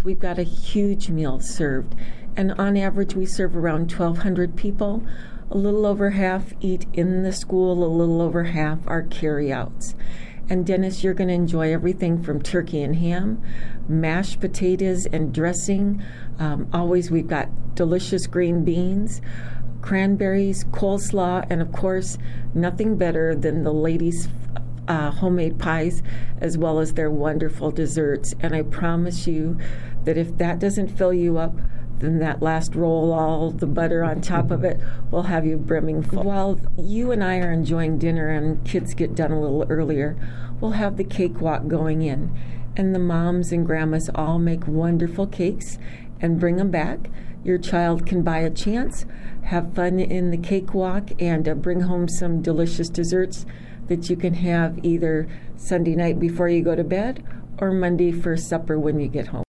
is we've got a huge meal served. And on average, we serve around 1,200 people. A little over half eat in the school, a little over half are carry-outs. And Dennis, you're going to enjoy everything from turkey and ham, mashed potatoes and dressing. Always we've got delicious green beans, cranberries, coleslaw, and of course, nothing better than the ladies' homemade pies, as well as their wonderful desserts. And I promise you that if that doesn't fill you up, then that last roll, all the butter on top of it, will have you brimming full. While you and I are enjoying dinner and kids get done a little earlier, we'll have the cakewalk going in. And the moms and grandmas all make wonderful cakes and bring them back. Your child can buy a chance, have fun in the cakewalk, and bring home some delicious desserts that you can have either Sunday night before you go to bed or Monday for supper when you get home.